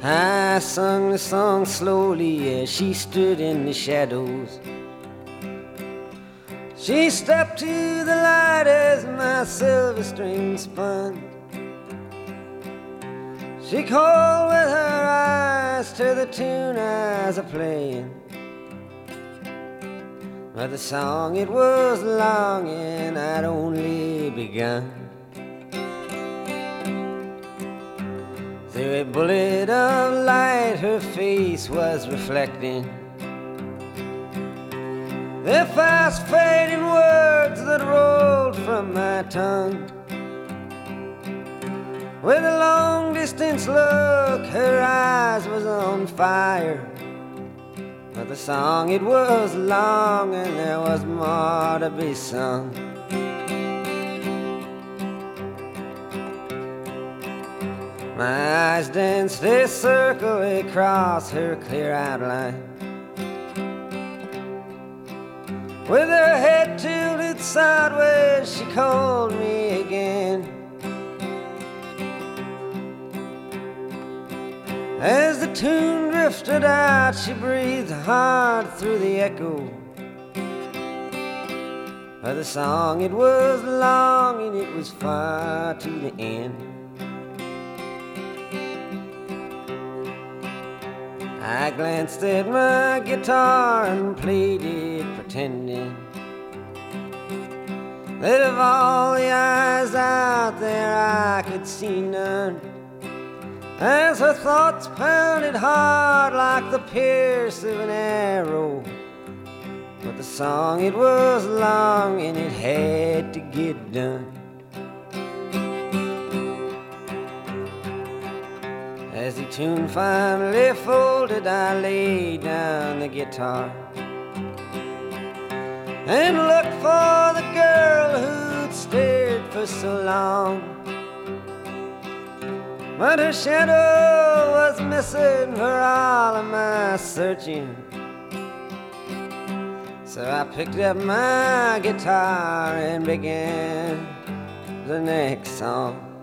I sung the song slowly as she stood in the shadows. She stepped to the light as my silver string spun. She called with her eyes to the tune I was a-playing, but the song it was long and I'd only begun. Through a bullet of light her face was reflecting the fast fading words that rolled from my tongue. With a long distance look her eyes was on fire, but the song it was long and there was more to be sung. My eyes danced a circle across her clear outline. With her head tilted sideways she called me again. As the tune drifted out she breathed hard through the echo, but the song it was long and it was far to the end. I glanced at my guitar and played it pretending that of all the eyes out there I could see none. As her thoughts pounded hard like the pierce of an arrow, but the song it was long and it had to get done. As the tune finally folded I laid down the guitar and looked for the girl who'd stared for so long, but her shadow was missing for all of my searching. So I picked up my guitar and began the next song.